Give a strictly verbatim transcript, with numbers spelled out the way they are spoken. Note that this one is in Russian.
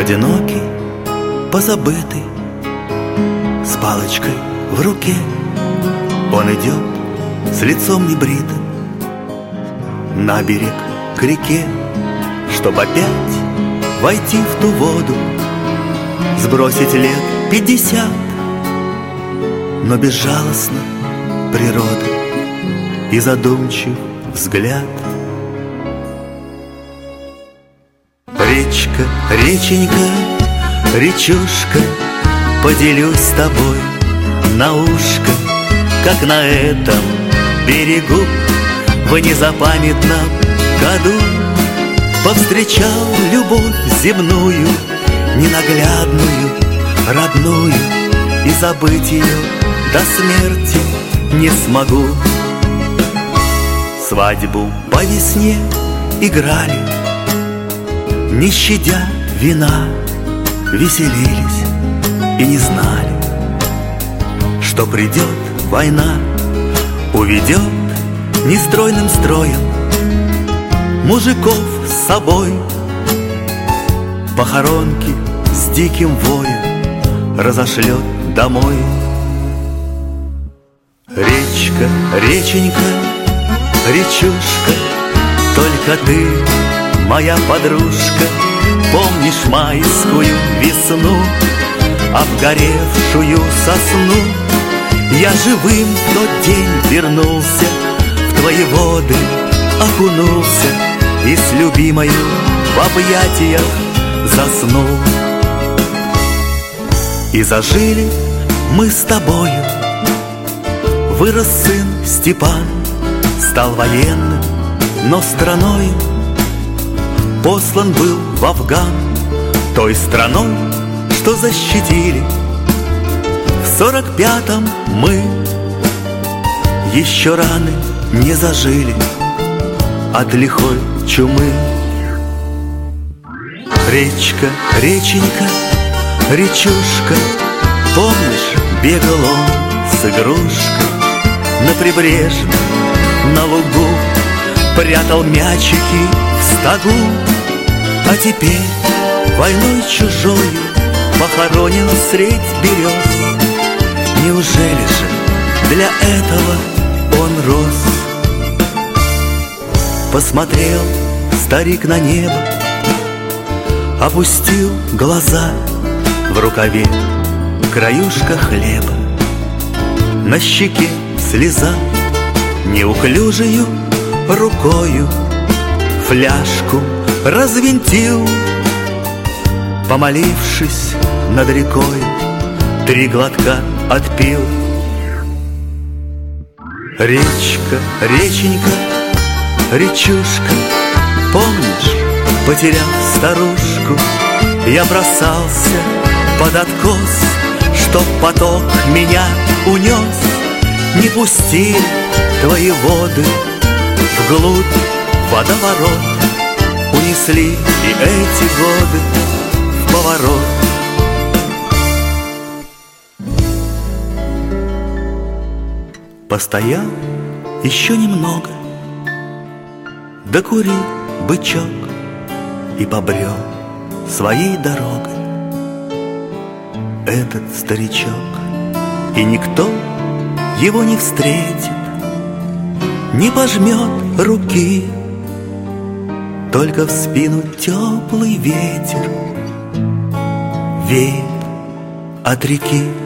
Одинокий, позабытый, с палочкой в руке, он идет с лицом небритым на берег к реке, чтоб опять войти в ту воду, сбросить лет пятьдесят. Но безжалостна природа и задумчив взгляд. Речка, реченька, речушка, поделюсь с тобой на ушко, как на этом берегу в незапамятном году повстречал любовь земную, ненаглядную, родную, и забыть ее до смерти не смогу. Свадьбу по весне играли, не щадя вина, веселились и не знали, что придет война, уведет нестройным строем мужиков с собой. Похоронки с диким воем разошлет домой. Речка, реченька, речушка, только ты, моя подружка, помнишь майскую весну, обгоревшую сосну? Я живым в тот день вернулся, в твои воды окунулся и с любимою в объятиях заснул. И зажили мы с тобою. Вырос сын Степан, стал военным, но страною послан был в Афган, той страной, что защитили. В сорок пятом мы еще раны не зажили от лихой чумы. Речка, реченька, речушка, помнишь, бегал он с игрушкой на прибрежном, на лугу, прятал мячики в стогу, а теперь войной чужою похоронен средь берез. Неужели же для этого он рос? Посмотрел старик на небо, опустил глаза, в рукаве краюшка хлеба, на щеке слеза, неуклюжею рукою фляжку развинтил, помолившись над рекой, три глотка отпил. Речка, реченька, речушка, помнишь, потеряв старушку, я бросался под откос, чтоб поток меня унес. Не пустили твои воды вглубь водоворот, унесли и эти годы в поворот. Постоял еще немного, докурил бычок и побрел своей дорогой этот старичок. И никто его не встретит, не пожмет руки, только в спину теплый ветер веет от реки.